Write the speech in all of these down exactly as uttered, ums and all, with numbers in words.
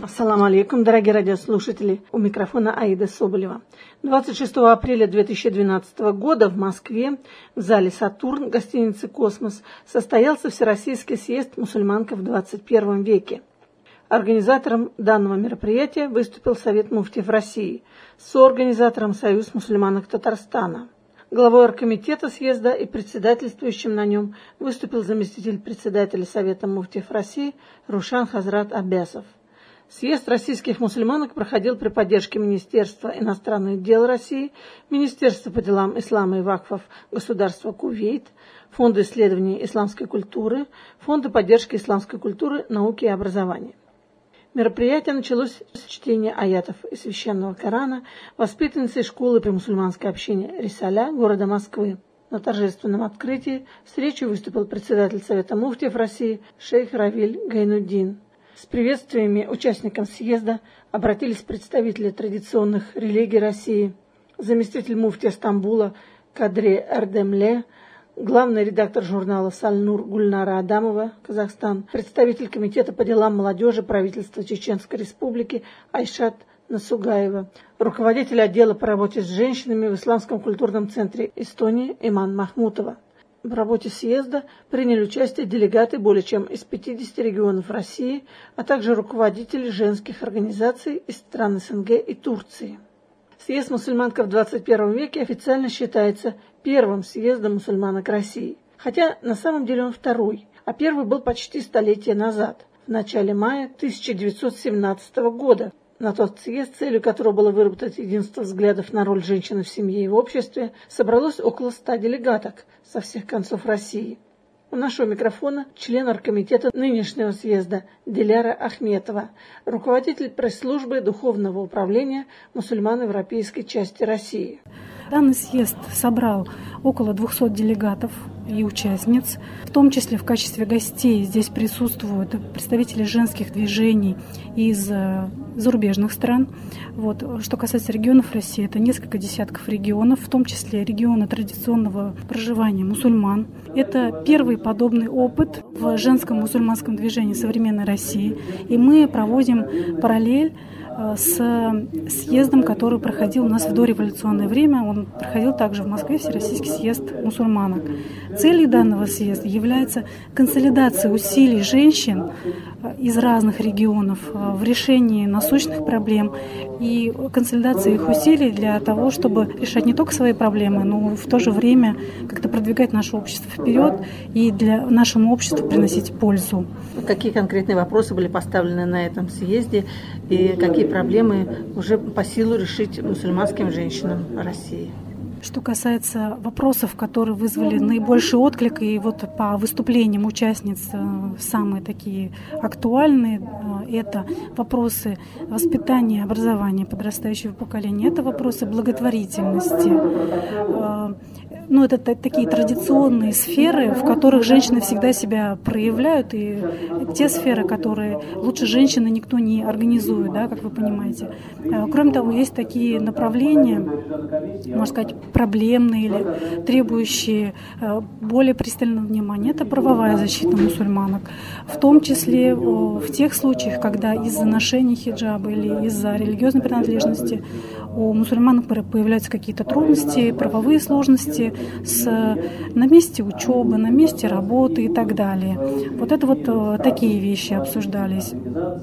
Ассаламу алейкум, дорогие радиослушатели, у микрофона Аида Соболева. двадцать шестого апреля две тысячи двенадцатого года в Москве в зале «Сатурн» гостиницы «Космос» состоялся Всероссийский съезд мусульманков в двадцать первом веке. Организатором данного мероприятия выступил Совет муфтиев России, соорганизатором Союз мусульманок Татарстана. Главой оргкомитета съезда и председательствующим на нем выступил заместитель председателя Совета муфтиев России Рушан Хазрат Аббасов. Съезд российских мусульманок проходил при поддержке Министерства иностранных дел России, Министерства по делам ислама и вакфов государства Кувейт, Фонда исследований исламской культуры, Фонда поддержки исламской культуры, науки и образования. Мероприятие началось с чтения аятов из Священного Корана воспитанницей школы при мусульманской общине Рисаля города Москвы. На торжественном открытии с речью выступил председатель Совета муфтиев России шейх Равиль Гайнуддин. С приветствиями участникам съезда обратились представители традиционных религий России, заместитель муфтия Стамбула Кадре Эрдемле, главный редактор журнала «Саль-Нур» Гульнара Адамова, Казахстан, представитель комитета по делам молодежи правительства Чеченской Республики Айшат Насугаева, руководитель отдела по работе с женщинами в Исламском культурном центре Эстонии Иман Махмутова. В работе съезда приняли участие делегаты более чем из пятидесяти регионов России, а также руководители женских организаций из стран СНГ и Турции. Съезд мусульманков в двадцать первом веке официально считается первым съездом мусульманок России, хотя на самом деле он второй, а первый был почти столетие назад, в начале мая тысяча девятьсот семнадцатого года. На тот съезд, целью которого было выработать единство взглядов на роль женщины в семье и в обществе, собралось около ста делегаток со всех концов России. У нашего микрофона член оргкомитета нынешнего съезда Диляра Ахметова, руководитель пресс-службы Духовного управления мусульман-европейской части России. Данный съезд собрал около двухсот делегатов и участниц, в том числе в качестве гостей здесь присутствуют представители женских движений из зарубежных стран. Вот. Что касается регионов России, это несколько десятков регионов, в том числе регионы традиционного проживания мусульман. Это первый подобный опыт в женском мусульманском движении современной России, и мы проводим параллель с съездом, который проходил у нас в дореволюционное время. Он проходил также в Москве, Всероссийский съезд мусульманок. Целью данного съезда является консолидация усилий женщин из разных регионов в решении насущных проблем и консолидация их усилий для того, чтобы решать не только свои проблемы, но в то же время как-то продвигать наше общество вперед и для нашему обществу приносить пользу. Какие конкретные вопросы были поставлены на этом съезде и какие проблемы уже по силу решить мусульманским женщинам России? Что касается вопросов, которые вызвали наибольший отклик, и вот по выступлениям участниц самые такие актуальные, это вопросы воспитания, образования подрастающего поколения, это вопросы благотворительности. Ну, это такие традиционные сферы, в которых женщины всегда себя проявляют, и те сферы, которые лучше женщины никто не организует, да, как вы понимаете. Кроме того, есть такие направления, можно сказать, проблемные или требующие более пристального внимания. Это правовая защита мусульманок, в том числе в тех случаях, когда из-за ношения хиджаба или из-за религиозной принадлежности у мусульманок появляются какие-то трудности, правовые сложности с, на месте учебы, на месте работы и так далее. Вот это вот такие вещи обсуждались.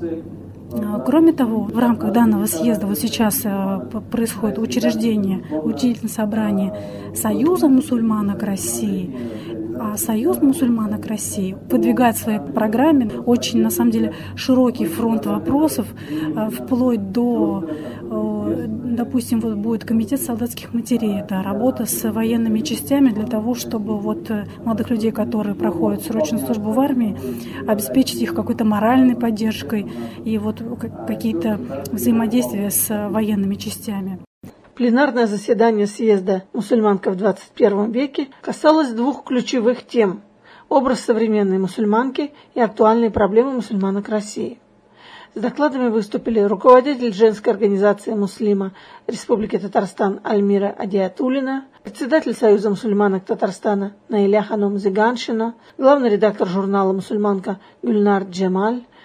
Кроме того, в рамках данного съезда вот сейчас происходит учреждение, учредительное собрание Союза мусульманок России. А Союз мусульманок России выдвигает в своей программе очень, на самом деле, широкий фронт вопросов, вплоть до, допустим, вот будет комитет солдатских матерей, это работа с военными частями для того, чтобы вот молодых людей, которые проходят срочную службу в армии, обеспечить их какой-то моральной поддержкой и вот какие-то взаимодействия с военными частями. Пленарное заседание съезда мусульманка в двадцать первом веке касалось двух ключевых тем – образ современной мусульманки и актуальные проблемы мусульманок России. С докладами выступили руководитель женской организации «Муслима» Республики Татарстан Альмира Адиатуллина, председатель Союза мусульманок Татарстана Наиля Ханум Зиганшина, главный редактор журнала «Мусульманка» Гульнар Джемаль,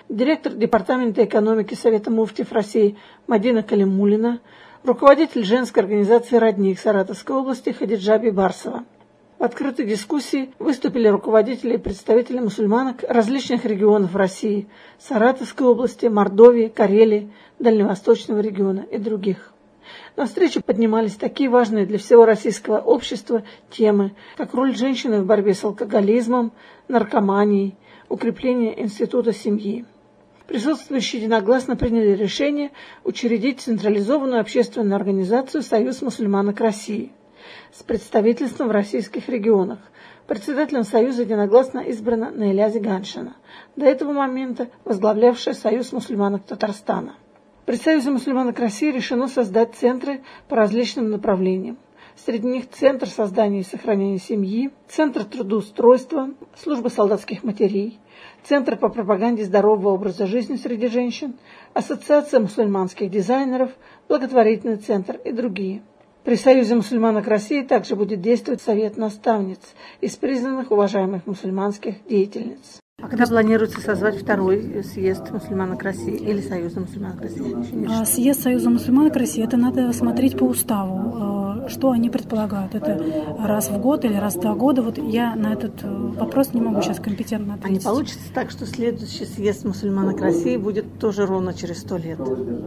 директор Департамента экономики Совета муфтиев России Мадина Калимуллина, руководитель женской организации «Родник» Саратовской области Хадиджа Бибарсова. В открытой дискуссии выступили руководители и представители мусульманок различных регионов России, Саратовской области, Мордовии, Карелии, Дальневосточного региона и других. На встрече поднимались такие важные для всего российского общества темы, как роль женщины в борьбе с алкоголизмом, наркоманией, укрепление института семьи. Присутствующие единогласно приняли решение учредить централизованную общественную организацию «Союз мусульманок России» с представительством в российских регионах. Председателем Союза единогласно избрана Наиля Зиганшина, до этого момента возглавлявшая Союз мусульманок Татарстана. При Союзе мусульманок России решено создать центры по различным направлениям. Среди них Центр создания и сохранения семьи, Центр трудоустройства, Служба солдатских матерей, Центр по пропаганде здорового образа жизни среди женщин, Ассоциация мусульманских дизайнеров, Благотворительный центр и другие. При Союзе мусульманок России также будет действовать Совет наставниц из признанных уважаемых мусульманских деятельниц. А когда планируется созвать второй съезд мусульманок России или Союза мусульманок России? А съезд Союза мусульманок России, это надо смотреть по уставу, что они предполагают. Это раз в год или раз в два года. Вот я на этот вопрос не могу сейчас компетентно ответить. А не получится так, что следующий съезд мусульманок России будет тоже ровно через сто лет?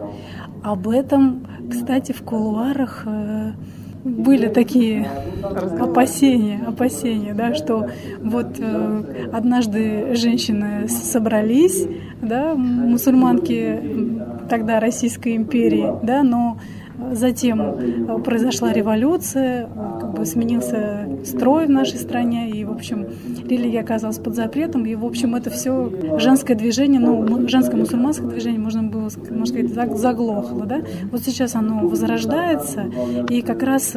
Об этом, кстати, в кулуарах были такие опасения, опасения, да, что вот э, однажды женщины собрались, да, мусульманки тогда Российской империи, да, но затем произошла революция, как бы сменился строй в нашей стране, и, в общем, религия оказалась под запретом, и, в общем, это все женское движение, ну, женское мусульманское движение, можно было, можно сказать, заглохло, да. Вот сейчас оно возрождается, и как раз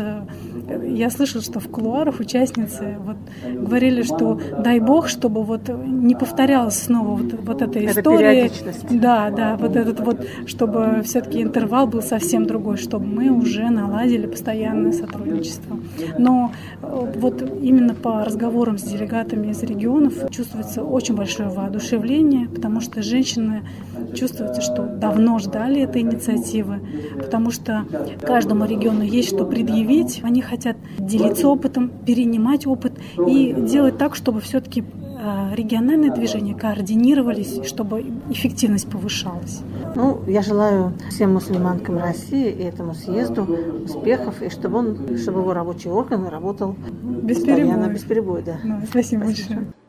я слышала, что в кулуарах участницы вот говорили, что дай бог, чтобы вот не повторялась снова вот, вот эта история. Да, да, вот этот вот, чтобы все-таки интервал был совсем другой, чтобы мы уже наладили постоянное сотрудничество. Но вот именно по разговорам с делегатами из регионов чувствуется очень большое воодушевление, потому что женщины чувствуется, что давно ждали этой инициативы, потому что каждому региону есть что предъявить. Они хотят делиться опытом, перенимать опыт и делать так, чтобы все-таки региональные движения координировались, чтобы эффективность повышалась. Ну, я желаю всем мусульманкам России и этому съезду успехов, и чтобы он, чтобы его рабочий орган работал без перебоя. Без перебоя, да. Ну, спасибо, спасибо большое.